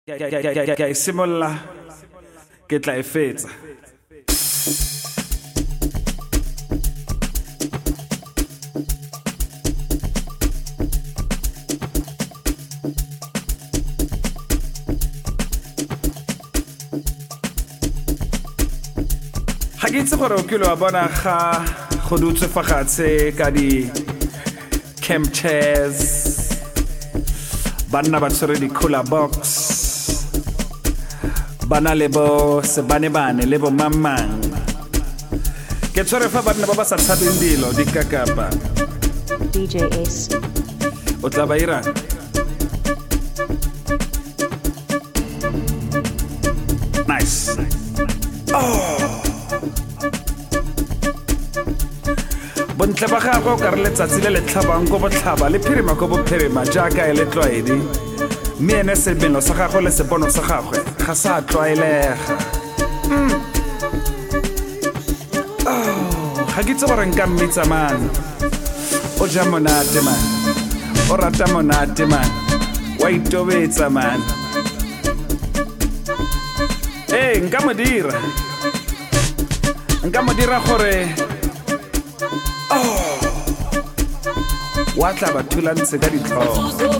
Ke a simolla ke tla e fetsa. Ga ke itse gore o kile wa bona ga go dutse fa gatshe ka di camp chairs, banna ba tshwere di cooler box, bana le bo sebane le bo mamang. Ke tshwere fa banna ba ba sa tshabeng dilo di kakapa. DJ Ace. O tla ba ira nice. Bontle ba gago ka re letsatsi le le tlhabang go botlhaba le phirima go bophirima jaaka e le tlwaedi, mme ene sebelo sa gago le sepono sa gagwe ga sa tlwaelega. Ga ke itse gore nka mmitsa man, o ja monate man, o rata monate man, wa itobetsa man. Nka mo dira gore wa tla ba thulantse ka ditlhogo.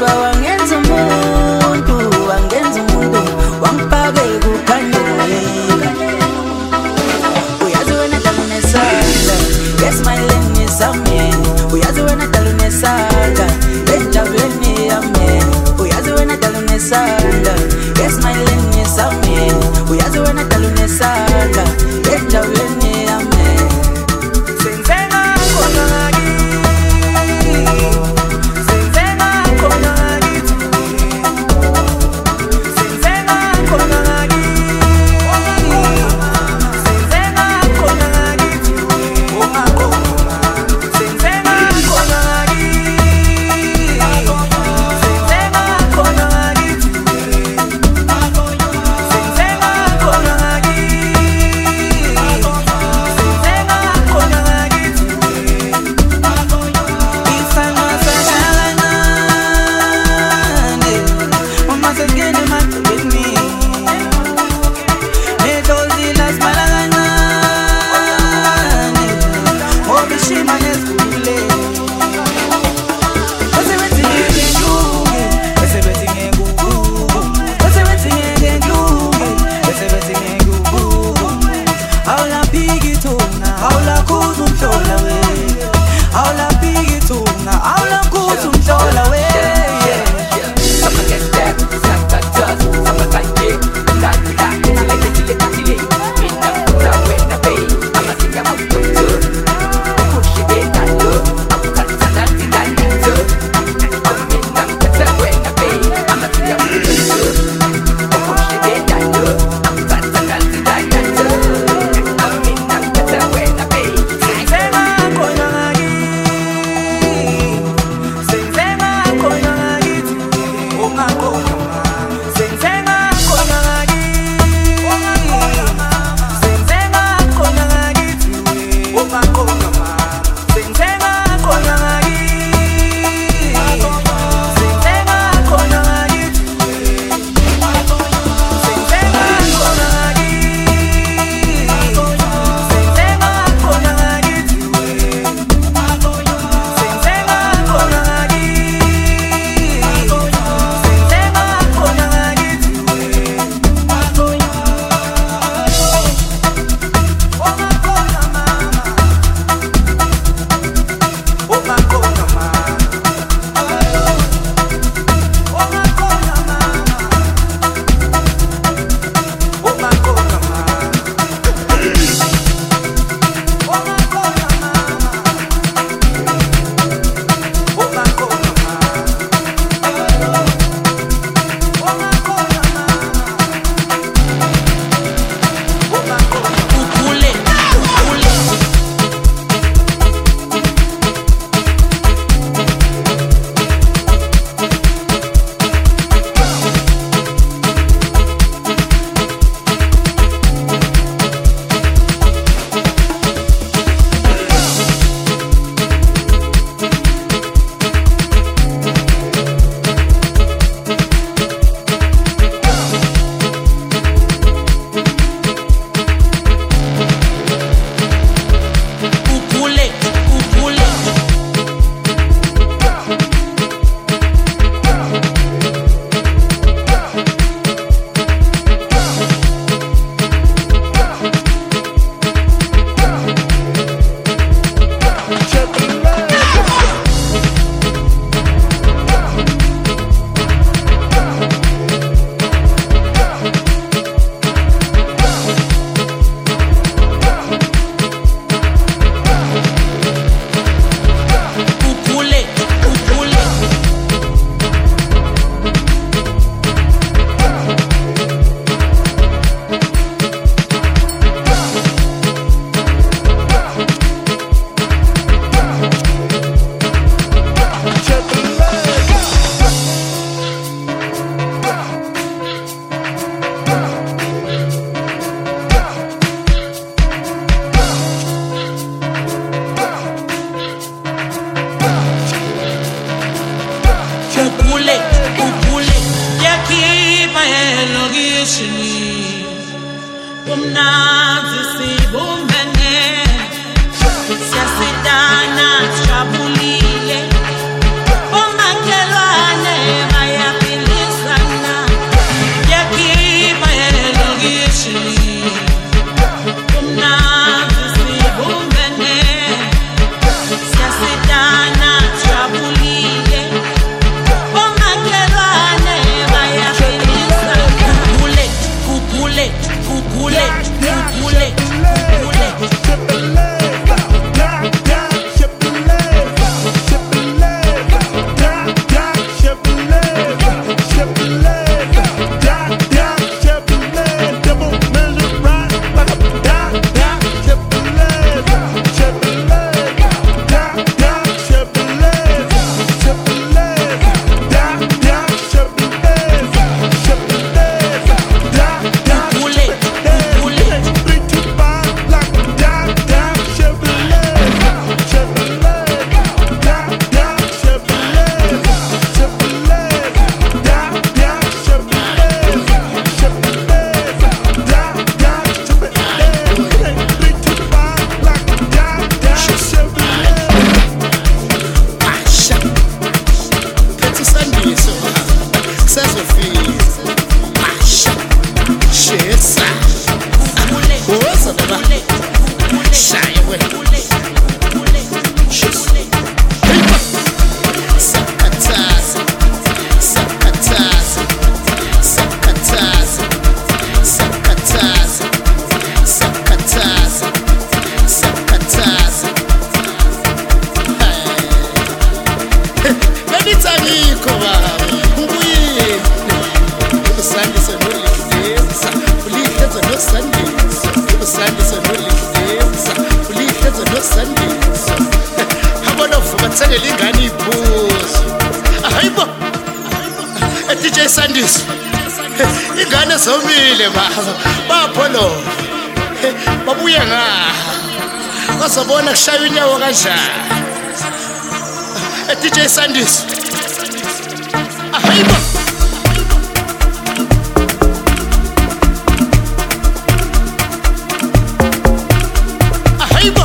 kodwa wangenza umuntu wangipake kukhanyile. Uyazi wena talunesaka esmayileni samyeni, uyazi wena talunesaka ejabuleni yamyeni, uyazi wena talunesaka esmayileni samyeni, uyazi wena talunesaka ejabuleni yamyeni. Senzena kona Umnazi sibumbene siyasidana sijabulile umakhelwane DJ Sandis ingane zomile bapholo babuya nga bazobona kushaya inyawo kanjani DJ Sandis ahayibo ahayibo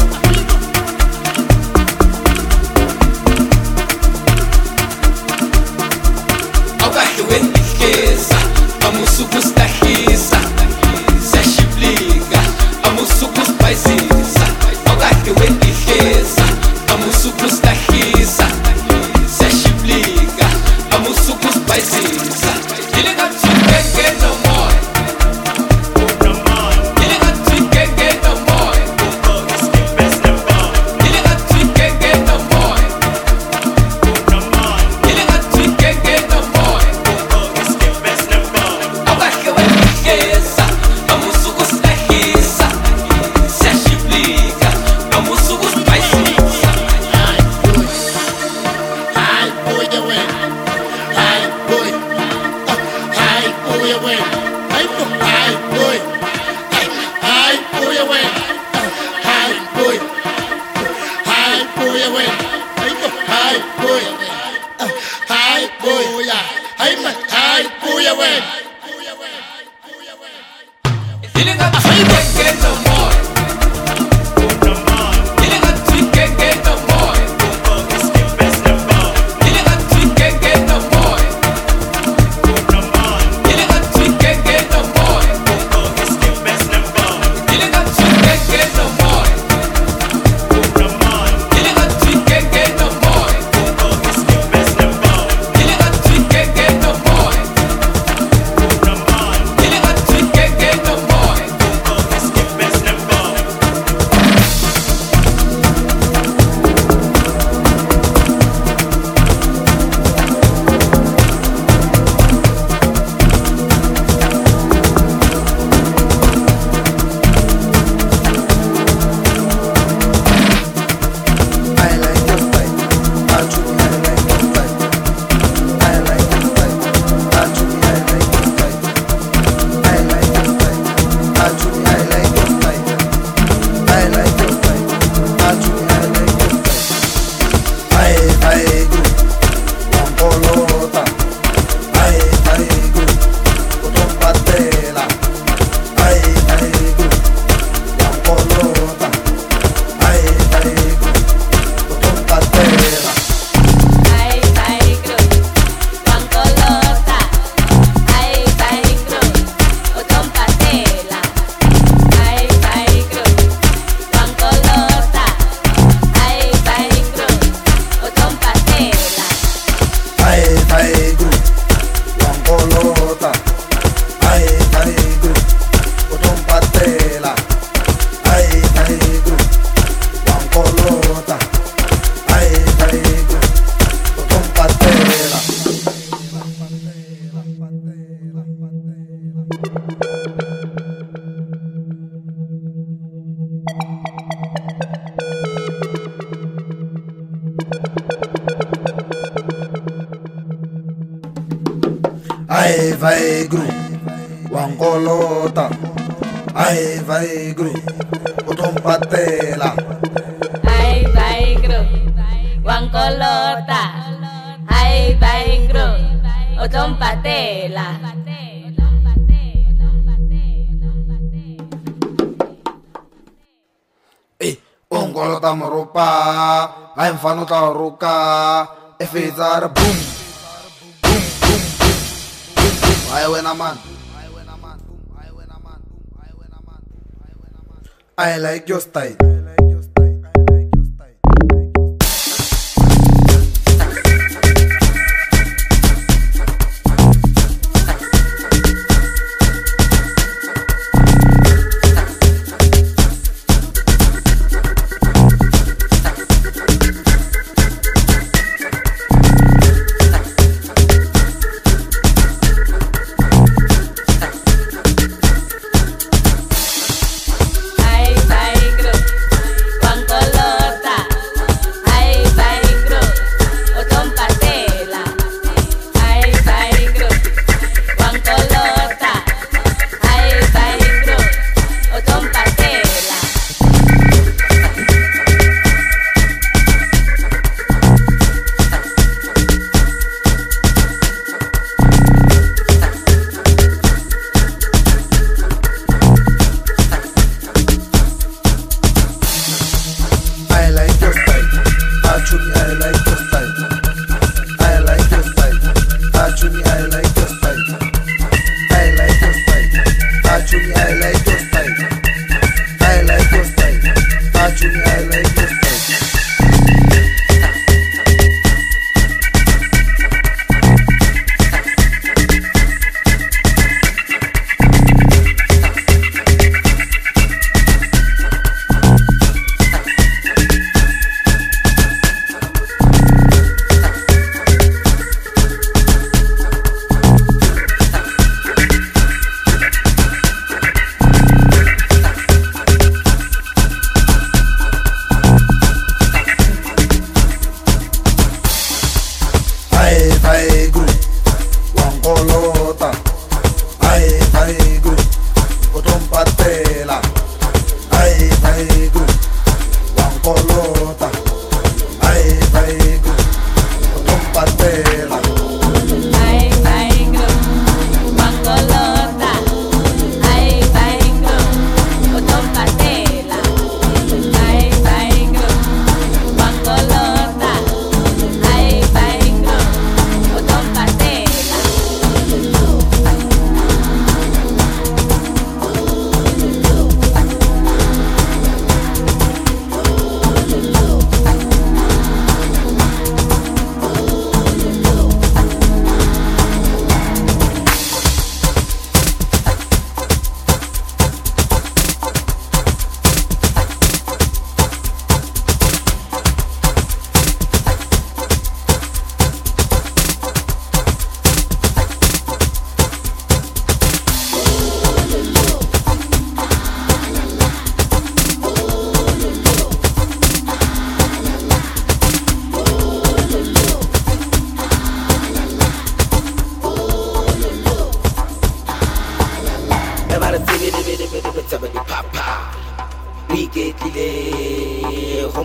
Ai vai gru Wangolota Ai vai gru Utompatela Ai vai gru Wangolota Ai vai gru Utompatela Ongolota marupa Ai mfano taruka Efizar boom I win a man. I like your style.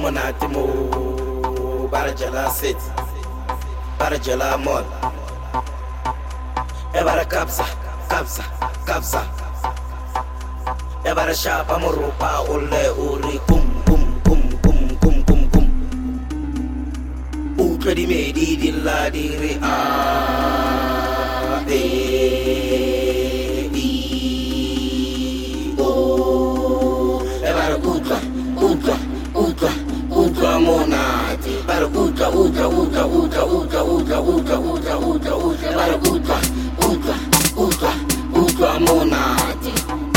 monate mo ba re jela setse ba re jela mall e ba re kapsa e ba re shapa moropa o le o re kum utlwe dimedi di lla di re a utlwa monate ba re utlwa ba re utlwa monate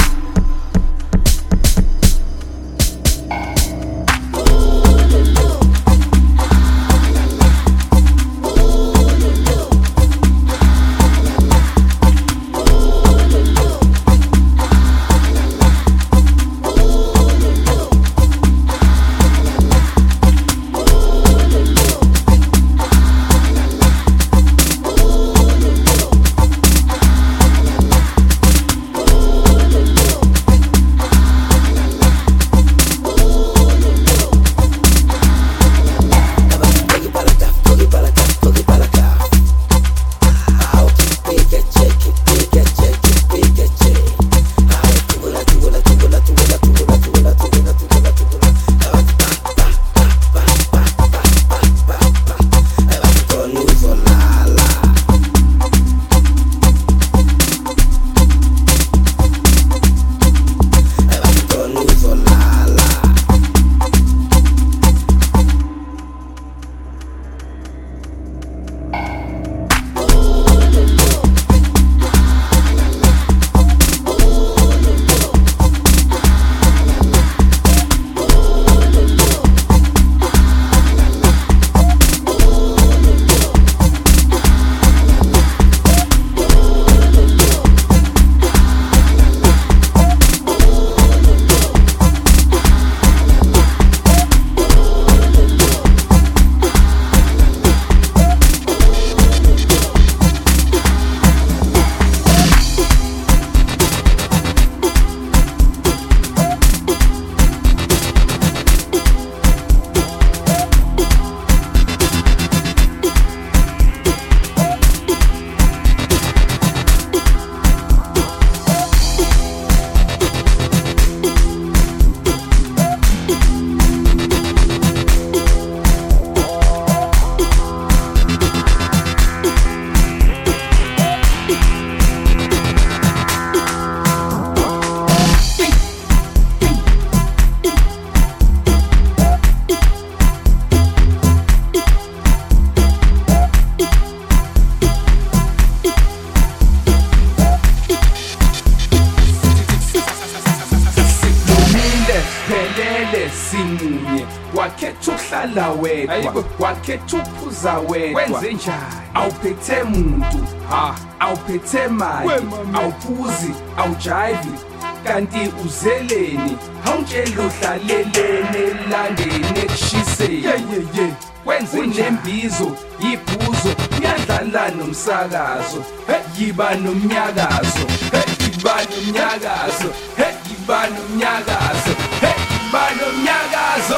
wakhetha ukuphuza wedwa wenze njani awuphethe muntu awuphethe mali awuphuzi awujayivi kanti uzeleni awutshela uhlalelene elandeni ekushiseni wenze nembizo yibhuzo uyadlala nomsakazo yiba nomnyakazo yiba nomnyakazo yiba nomnyakazo yiba nomnyakazo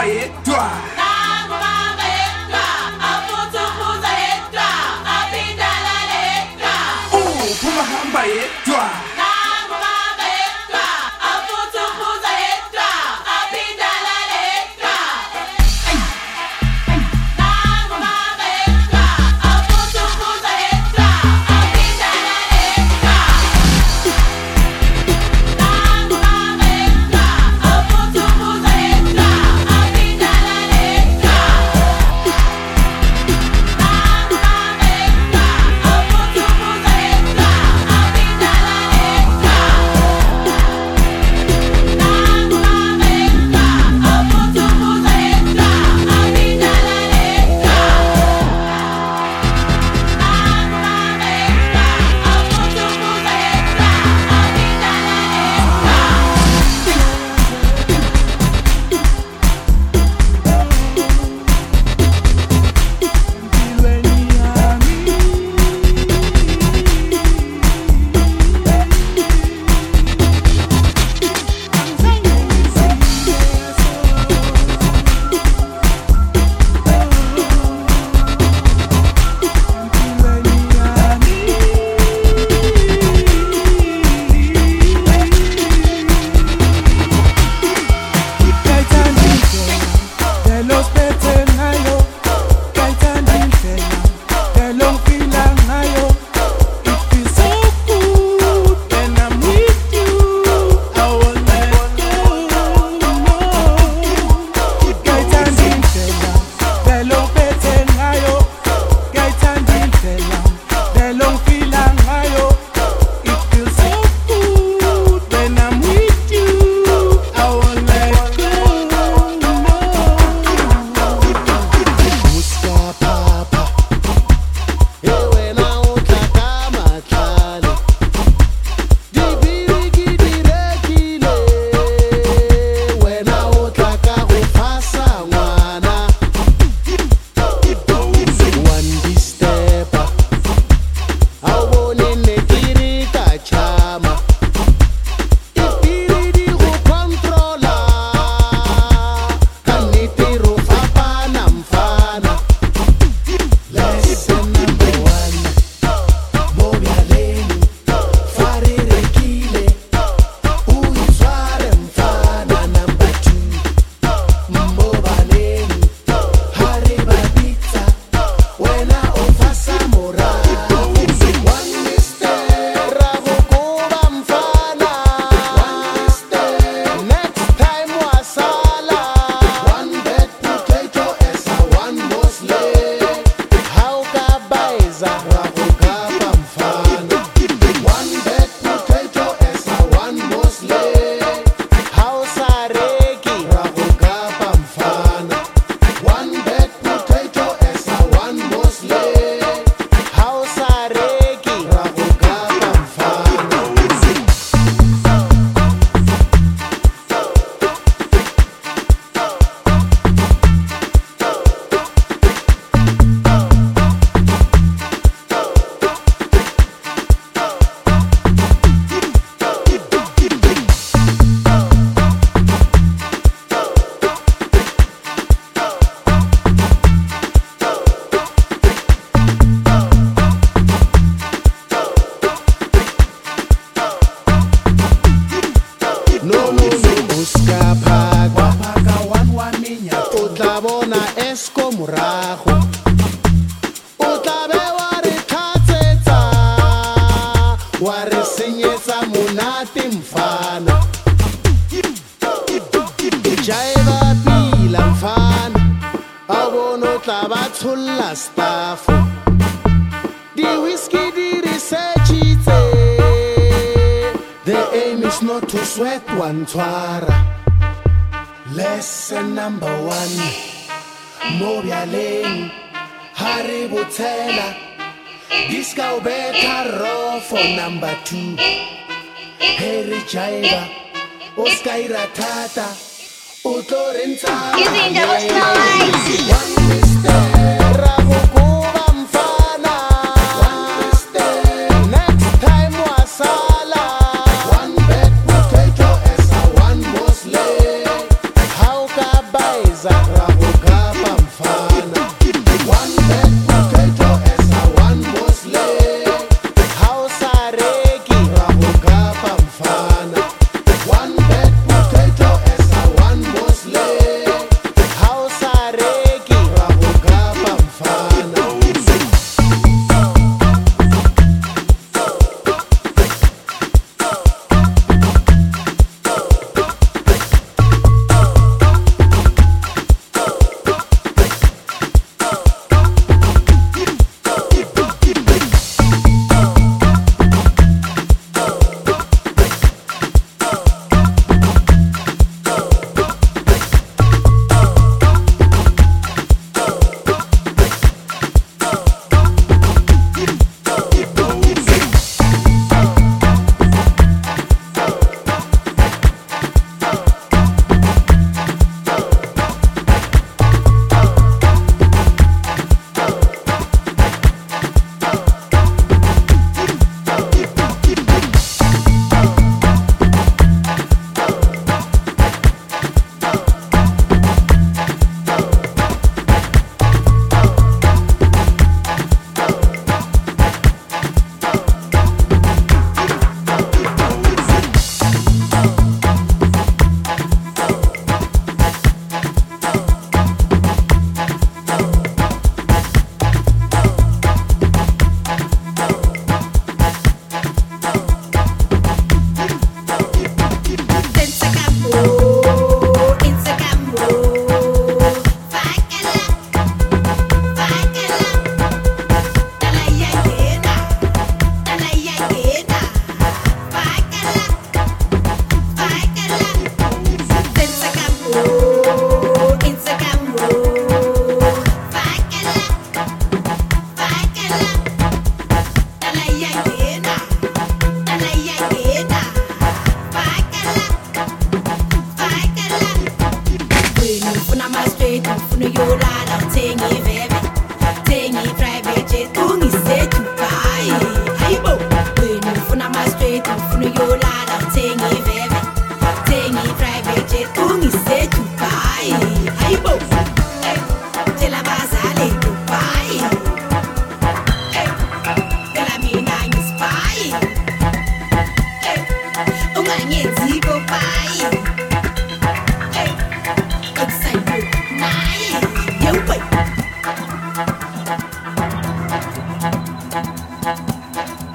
yedwa uphuma hamba yedwa Lesson number 1 Mobialeng Hari Butela Disco Beta Raw for number 2 Harry Jaiva Oscar Ratata Utorenza Using those noise. One mistake Rabukuba Mfana One mistake Next time Wasala One bed potato as a one Muslim How Kabaiza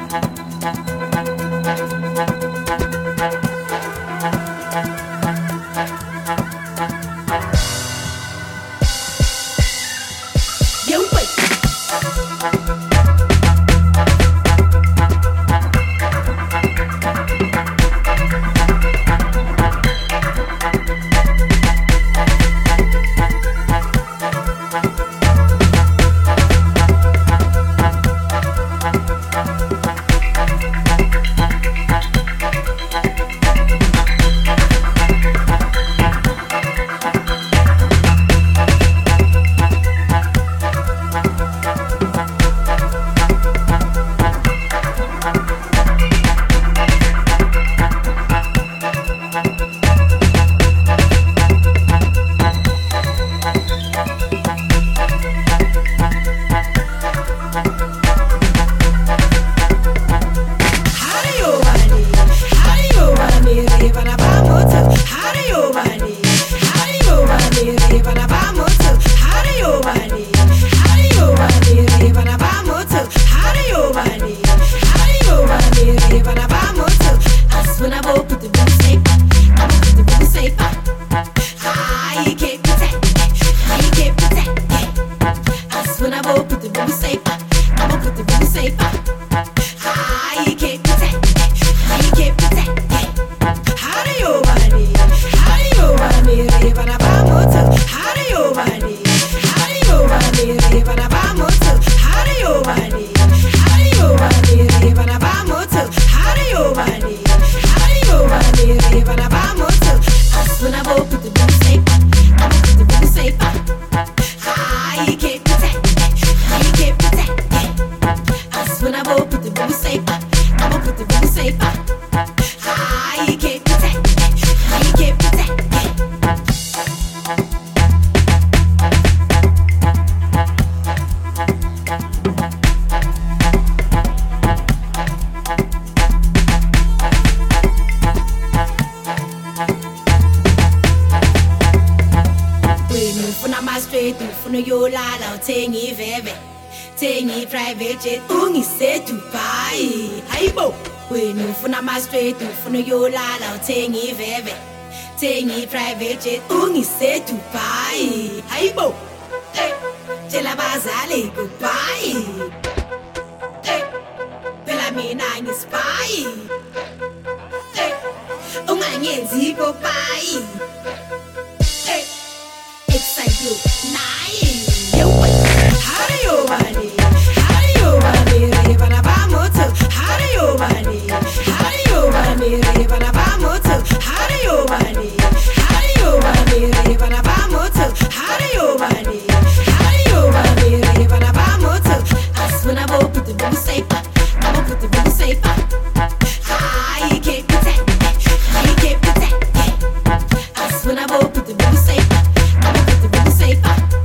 Tengi private jet, ungise Dubai. Haibo, tela bazali goodbye. Pela mina ngi spy. Unganyenzi goodbye. Excite you, nice. Yo, how do you bani? How do you bani? Revana bamoto. How do you bani? How do you bani? Revana bamoto. How do you bani? How do you bani? Revana bamoto. How do you bani? How do you bani? Revana bamoto. Asuna bo put the boom safe. I'ma put the boom safe. I can't protect. I can't protect. Asuna bo put the boom safe. I'ma put the boom safe.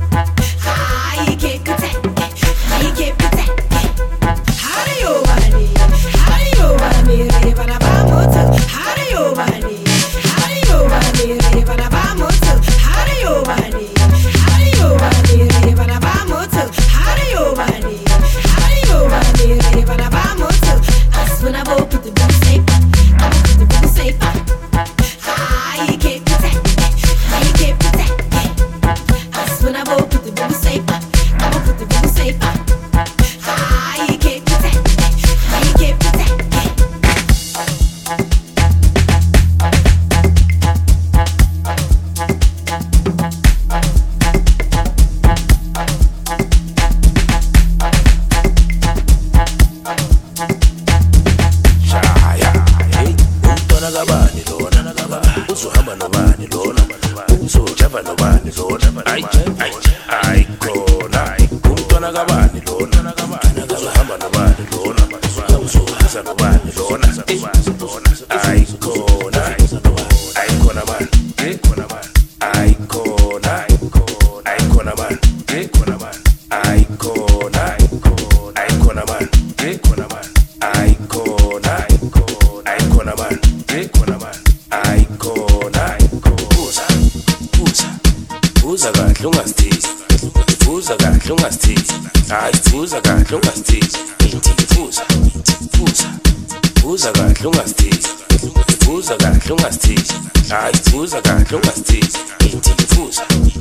I can't protect. I can't protect. How do you bani? How do you bani? Revana bamoto. How do you bani? How do you bani? Revana bamoto. How do you bani? How do you bani? Revana bamoto. How do you bani? How do you bani? Revana bamoto. Asuna bo put the boom safe. I'ma put the boom safe. I can't protect. I can't protect. Asuna bo put the boom safe. I'ma put the boom safe. I can't protect. I can't protect. Buza Buza kahle ungasithizi. Buza kahle ungasithizi. Hayi buza kahle ungasithizi. Ithi buza.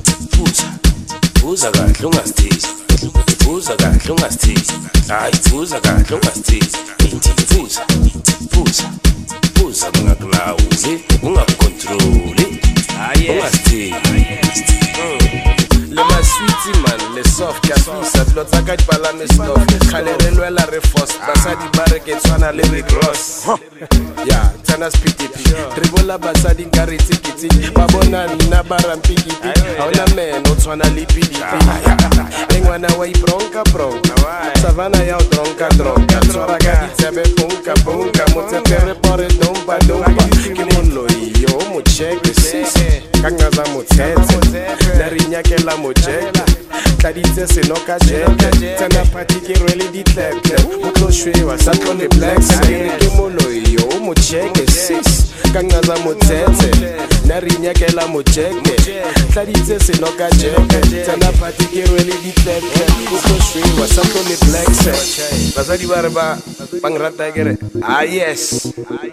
Buza kahle ungasithizi. Buza kahle ungasithizi. Hayi buza kahle ungasithizi. Ithi buza. Buza ungakulawuli, ungakontroli. Ungasithizi. Le ma sweetie man, le soft kafisa Dilo tsaka di pala me stuff Khalere lwela re force Basadi bare ke tshwana le Rick Ross Ya, tana spitipi Tribola basadi nkari tiki Babona nina bara mpiki Hauna men, o tshwana li pilipi Engwana wa ibronka Savana ya udronka Tswara ka ditebe punka Motsetere pore dompa Kimolo iyo, mo check sis Kangaza mo tete Narinyakela mo check Tladitse seno ka jeke Tena pati ke rwele ditleke Utlo shwewa sa tlo le blacks Kimolo iyo, mo check sis Kangaza mo tete Narinyakela mo check Tladitse seno ka jeke Tena pati ke rwele ditleke Utlo shwewa sa tlo le blacks Basadi bare ba Pangrata kere Ah yes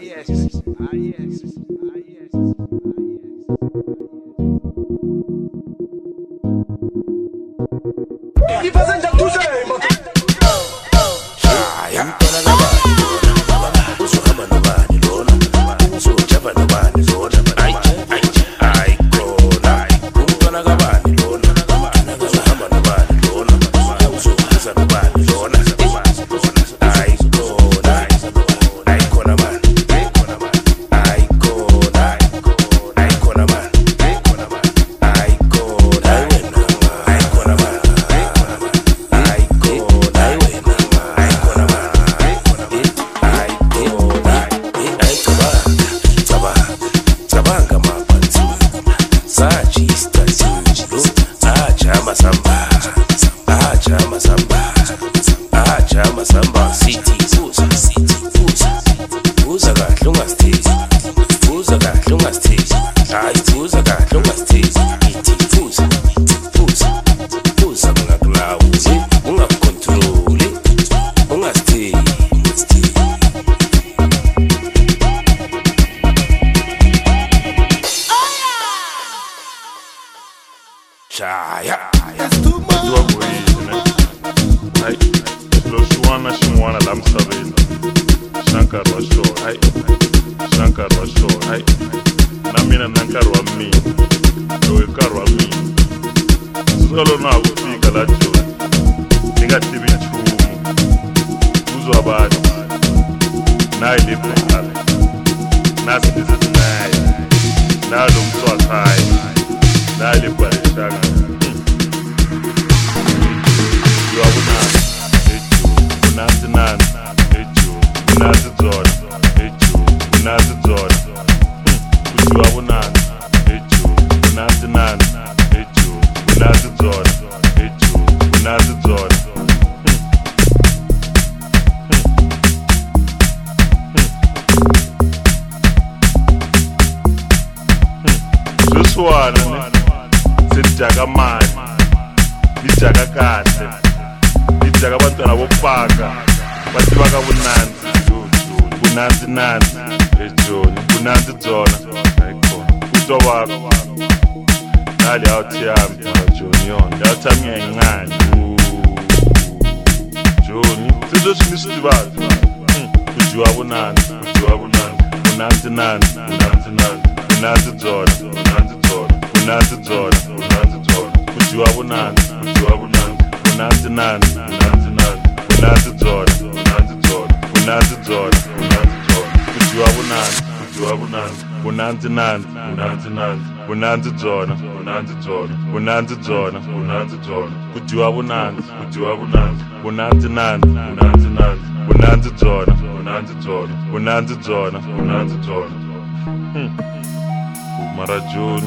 Mara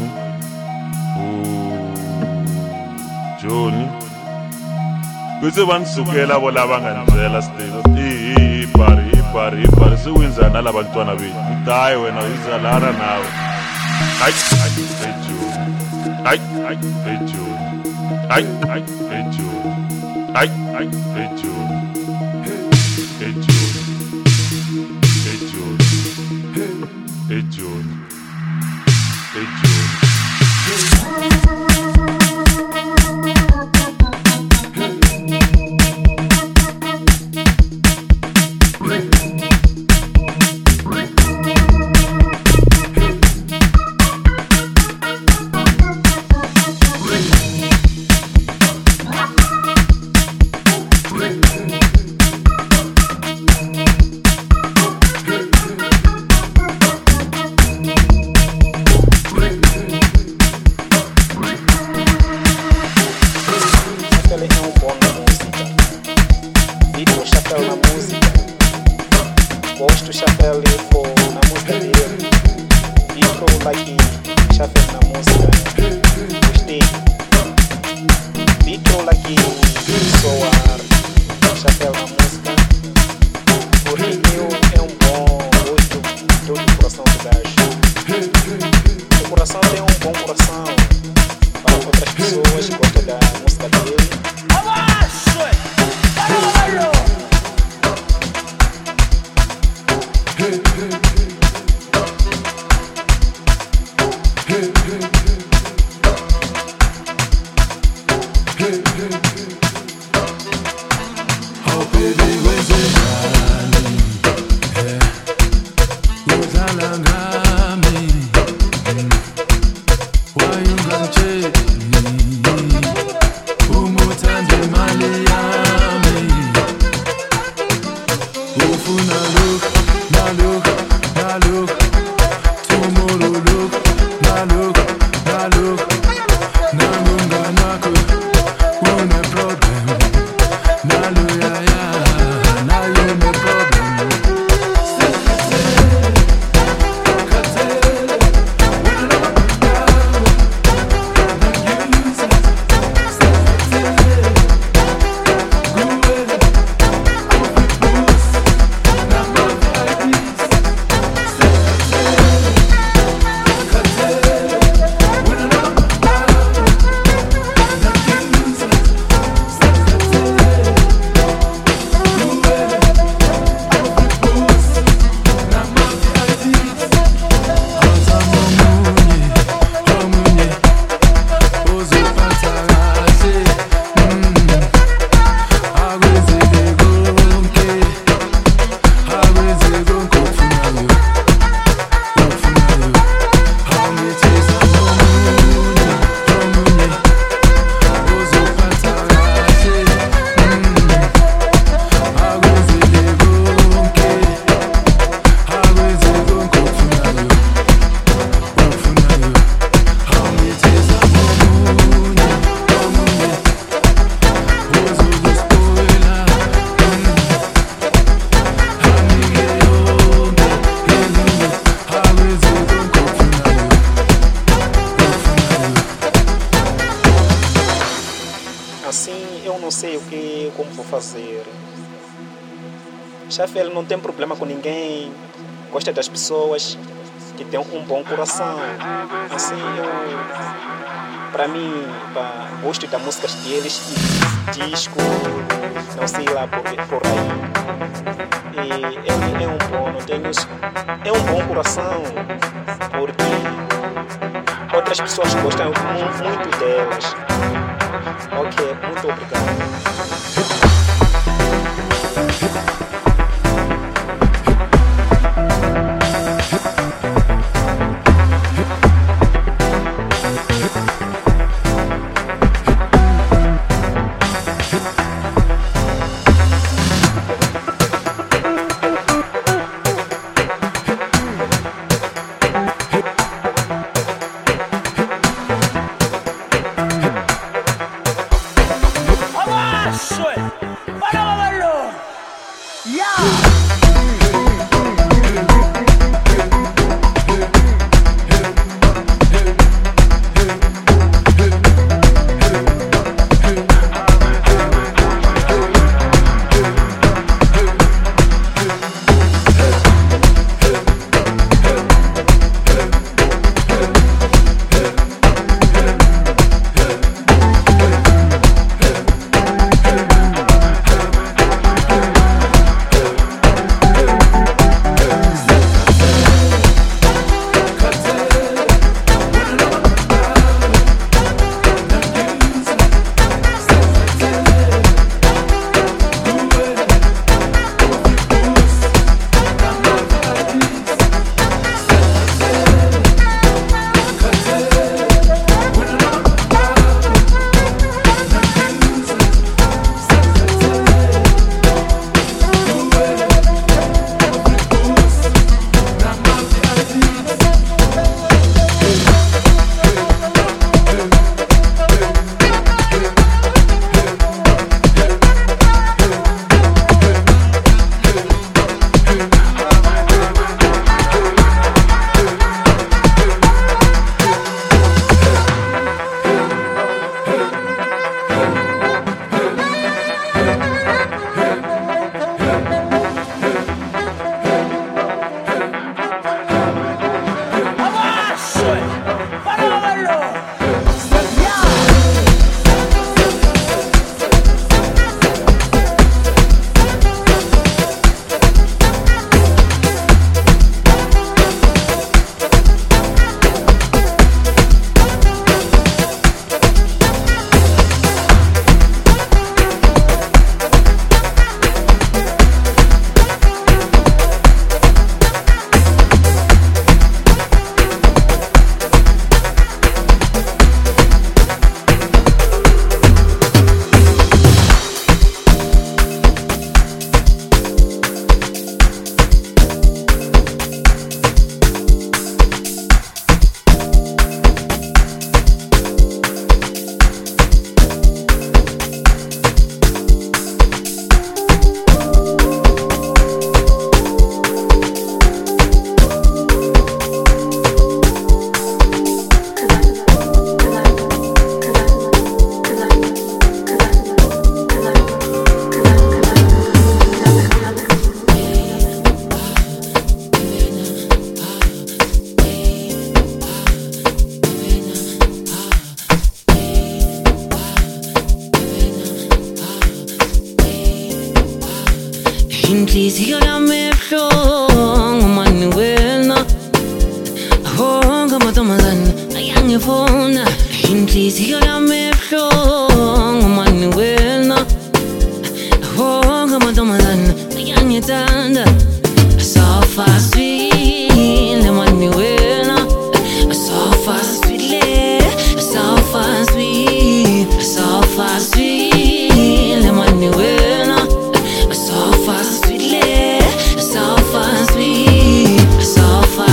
Johnny Kuze banisukela bola bangandlela still ibari siwinza nalabantwana bethu udayi wena izalana nawe Hey June gosto do Chapéu na música dele. Vitor like Chapéu na música. Gostei. Vitor like soar Chapéu na música. Porque eu é um bom gosto do coração do gajo. O coração tem um bom coração. Para outras pessoas que gostam da música dele. Como vou fazer. Chefe, ele não tem problema com ninguém, gosta das pessoas que têm um bom coração. Assim, para mim, gosto das músicas deles, disco, não sei lá por aí. E ele é um bom, não tem isso. É um bom coração, porque outras pessoas gostam muito delas. Ok, muito obrigado. Shit! inhliziyo yami ebuhlungu mani wena wonke amantombazane ayangithanda so far sweet mani wena so far sweet so far sweet so far sweet mani wena so far sweet so far sweet so far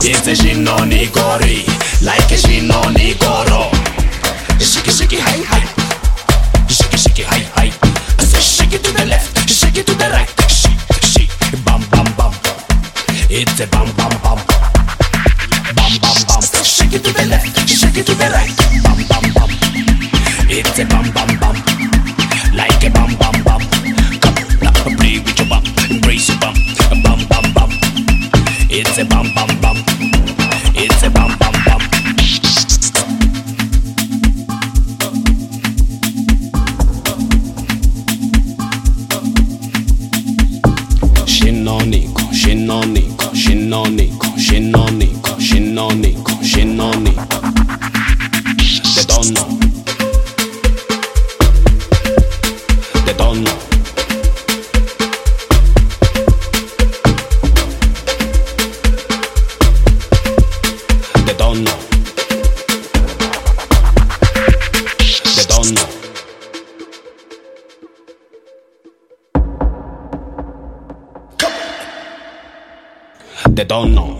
It's a shinoni gori, like a shinoni goro. Shake it, shake it, hi, hi. Shake it, shake it, hi, hi. I say shake it to the left, shake it to the right. Shake, bam, bam, bam. It's a bam, bam, bam. Bam, bam, bam. Shake it to the left, shake it to the right. Bam, bam, bam. It's a bam, bam, bam. Like a bam, bam, bam. Come on, play with your bam, embrace your bam. Bam, bam, bam. It's a bam, bam, bam. It's a bam, bam, bam. Shinonico, shinonico, shinonico, shinonico, shinonico, shinonico. They don't know. They don't know. They don't know. They don't know. They don't know.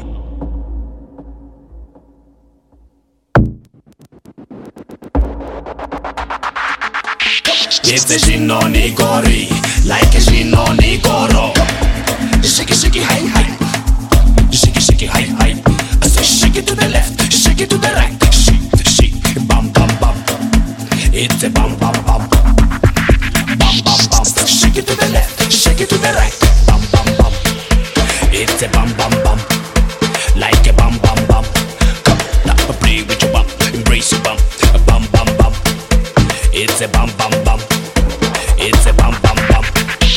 It's a shinoni gori, like a shinoni goro. Shake it, shake it, hi, hi. Shake it, shake it, hi, hi. I say shake it to the left, shake it to the right. Shake, bam, bam, bam. It's a bam, bam, bam. Bam, bam, bam. Shake it to the left, shake it to the right. Bam, bam, bam. It's a bam, bam, bam. Like a bam, bam, bam. Come on, play with your bam, embrace your bam. Bam, bam, bam. It's a bam, bam, bam. It's a bam, bam, bam.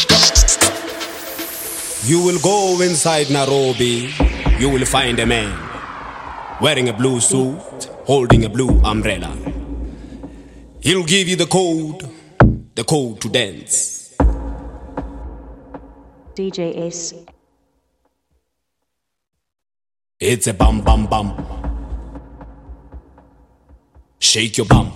You will go inside Nairobi, you will find a man wearing a blue suit, holding a blue umbrella. He'll give you the code to dance. DJ Ace. It's a bum, bum, bum. Shake your bum.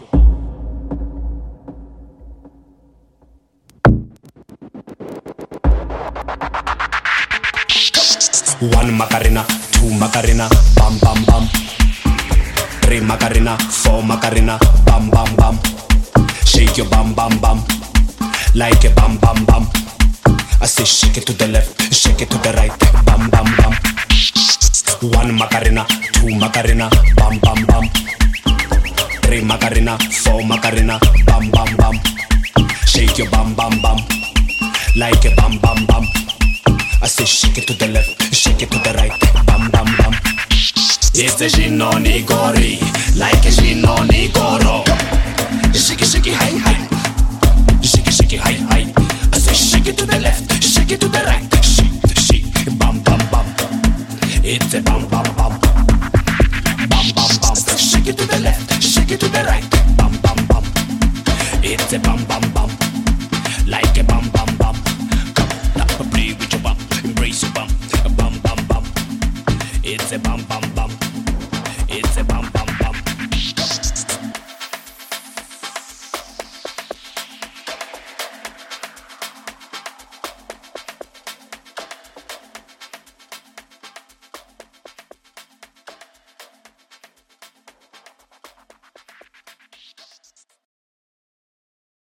One Macarena, two Macarena, bam, bam, bam. Three Macarena, four Macarena, bam, bam, bam. Shake your bam, bam, bam. Like a bam, bam, bam. I say shake it to the left, shake it to the right, bam, bam, bam. One Macarena, two Macarena, bam, bam, bam. Three Macarena, four Macarena, bam, bam, bam. Shake your bam, bam, bam. Like a bam, bam, bam. I say shake it to the left, shake it to the right, bam, bam, bam. It's a shinoni gori, like a shinoni goro. Shake it, shake it, hi, hi. Shake it, shake it, hi, hi. I say shake it to the left, shake it to the right. Shake, bam, bam, bam. It's a bam, bam, bam. Bam, bam, bam. Shake it to the left, shake it to the right, bam, bam, bam. It's a bam, bam, bam. Like a bam, bam, bam. Come on, play with your bam, embrace your bam, bam, bam, bam. It's a bam, bam,